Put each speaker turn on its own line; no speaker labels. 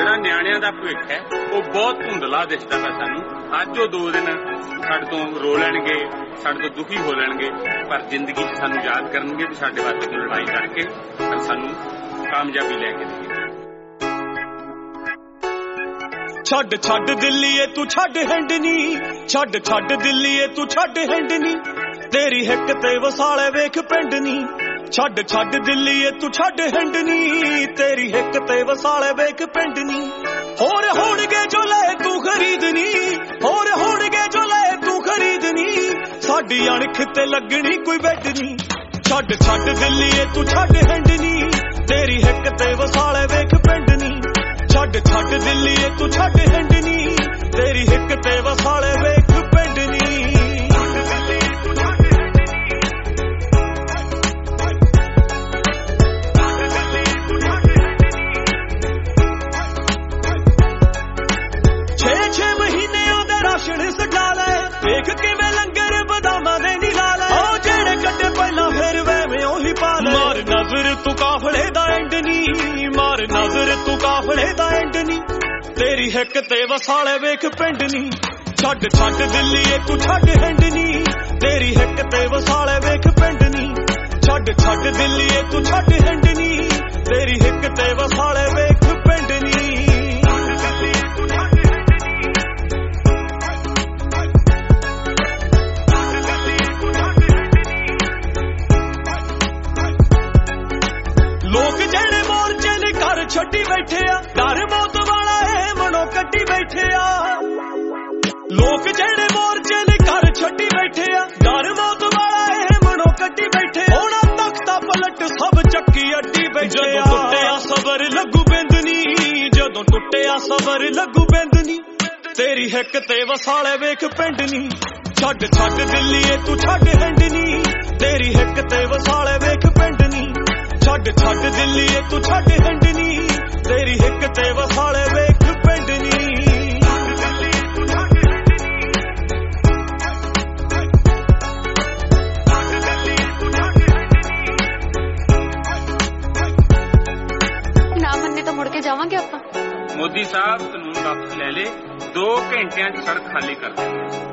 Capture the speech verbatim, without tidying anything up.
ਜਿਹੜਾ ਨਿਆਣਿਆਂ ਦਾ ਭਵਿੱਖ ਹੈ ਉਹ ਬਹੁਤ ਧੁੰਦਲਾ ਦਿਸਦਾ ਵਾ ਸਾਨੂੰ। ਅੱਜ ਉਹ ਦੋ ਦਿਨ ਸਾਡੇ ਤੋਂ ਰੋ ਲੈਣਗੇ, ਸਾਡੇ ਤੋਂ ਦੁਖੀ ਹੋ ਲੈਣਗੇ, ਪਰ ਜ਼ਿੰਦਗੀ 'ਚ ਸਾਨੂੰ ਯਾਦ ਕਰਨਗੇ ਵੀ ਸਾਡੇ ਵਾਸਤੇ ਲੜਾਈ ਲੜ ਕੇ ਪਰ ਸਾਨੂੰ ਕਾਮਯਾਬੀ ਲੈ ਕੇ ਦੇਣਗੇ।
ਛੱਡ ਛੱਡ ਦਿੱਲੀਏ ਤੂੰ ਛੱਡ ਹਿੰਡਨੀ, ਛੱਡ ਛੱਡ ਦਿੱਲੀਏ ਤੂੰ ਛੱਡ ਹਿੰਡਨੀ, ਤੇਰੀ ਹਿੱਕ ਤੇ ਵਸਾਲੇ ਵੇਖ ਪਿੰਡ ਨੀ। ਛੱਡ ਛੱਡ ਦਿੱਲੀਏ ਤੂੰ ਛੱਡ ਹਿੰਡਨੀ, ਤੇਰੀ ਹਿੱਕ ਤੇ ਵਸਾਲੇ ਵੇਖ ਪਿੰਡ ਨੀ। ਹੋਰ ਹੋਣਗੇ ਜੋ ਲੈ ਤੂੰ ਖਰੀਦਨੀ, ਹੋਰ ਹੋਣਗੇ ਜੋ ਲੈ ਤੂੰ ਖਰੀਦਨੀ, ਸਾਡੀ ਅਣਖ ਤੇ ਲੱਗਣੀ ਕੋਈ ਬੈੱਡ ਨੀ। ਛੱਡ ਛੱਡ ਦਿੱਲੀਏ ਤੂੰ ਛੱਡ ਹਿੰਡਨੀ, ਤੇਰੀ ਹਿੱਕ ਤੇ ਵਸਾਲੇ ਵੇਖ ਪਿੰਡ ਨੀ। ਛੱਡ ਛੱਡ ਦਿੱਲੀਏ ਤੂੰ ਛੱਡ ਹਿੰਡਨੀ, ਤੇਰੀ ਹਿੱਕ ਤੇ ਵਸਾਲੇ ਵੇਖ ਪਿੰਡ ਨੀ। ਛੇ ਛੇ ਮਹੀਨੇ ਉਹਦਾ ਰਾਸ਼ਨ ਸਟਾ ਲੈ, ਵੇਖ ਕਿਵੇਂ ਲੰਗਰ ਬਦਾਮਾਂ ਦੇ ਨੀ ਲਾ ਲੈ। ਉਹ ਜਿਹੜੇ ਕੱਢੇ ਪਹਿਲਾਂ ਫਿਰ ਵੈਵੇਂ ਉਹੀ ਪਾ ਲੈ। ਮਾਰ ਨਜ਼ਰ ਤੂੰ ਕਾਫਲੇ ਦਾ ਐਂਡ ਨੀ, ਮਾਰ ਨਜ਼ਰ ਤੂੰ ਕਾਫਲੇ ਦਾ ਐਂਡ ਨੀ, ਤੇਰੀ ਹਿੱਕ ਤੇ ਵਸਾਲੇ ਵੇਖ ਪਿੰਡ ਨੀ। ਛੱਡ ਛੱਡ ਦਿੱਲੀਏ ਤੂੰ ਛੱਡ ਹਿੰਡਨੀ, ਤੇਰੀ ਹਿੱਕ ਤੇ ਵਸਾਲੇ ਵੇਖ ਪਿੰਡ ਨੀ। ਛੱਡ ਛੱਡ ਦਿੱਲੀਏ ਤੂੰ ਛੱਡ ਹਿੰਡਨੀ, ਤੇਰੀ ਹਿੱਕ ਤੇ ਵਸਾਲੇ ਵੇਖ ਪਿੰਡ ਨੀ। ਲੋਕ ਜਿਹੜੇ ਮੋਰਚੇ ਲਈ ਘਰ ਛੱਡੀ ਬੈਠੇ ਆ, ਡਰ ਮੌਤ ਵਾਲਾ ਏ ਮਨੋਂ ਕੱਢੀ ਬੈਠੇ ਆ। ਲੋਕ ਜਿਹੜੇ ਮੋਰਚੇ ਲਈ ਘਰ ਛੱਡੀ ਬੈਠੇ ਆ, ਡਰ ਮੌਤ ਵਾਲਾ ਏ ਮਨੋਂ ਕੱਢੀ ਬੈਠੇ। ਹੁਣ ਤਖਤਾ ਪਲਟ ਸਭ ਚੱਕੀ ਅੱਡੀ ਬੈਠੇ ਆ। ਜਦੋਂ ਟੁੱਟਿਆ ਸਬਰ ਲੱਗੂ ਬਿੰਦਨੀ, ਜਦੋਂ ਟੁੱਟਿਆ ਸਬਰ ਲੱਗੂ ਬਿੰਦਨੀ, ਤੇਰੀ ਹਿੱਕ ਤੇ ਵਸਾਲੇ ਵੇਖ ਪਿੰਡ ਨੀ। ਛੱਡ ਛੱਡ ਦਿੱਲੀਏ ਤੂੰ ਛੱਡ ਹਿੰਡਨੀ, ਤੇਰੀ ਹਿੱਕ ਤੇ ਵਸਾਲੇ ਵੇਖ ਪਿੰਡ ਨੀ। ਛੱਡ ਛੱਡ ਦਿੱਲੀਏ ਤੂੰ ਛੱਡ ਹਿੰਡਨੀ, ਤੇਰੀ ਹਿੱਕ ਤੇ ਵਸਾਲੇ ਵੇਖ ਪਿੰਡ ਨੀ।
ਨਾ ਮੰਨੇ ਤਾਂ ਮੁੜ ਕੇ ਜਾਵਾਂਗੇ ਆਪਾਂ।
ਮੋਦੀ ਸਾਹਿਬ ਕਾਨੂੰਨ ਵਾਪਸ ਲੈ ਲੇ, ਦੋ ਘੰਟਿਆਂ 'ਚ ਸੜਕ ਖਾਲੀ ਕਰ ਦੇ।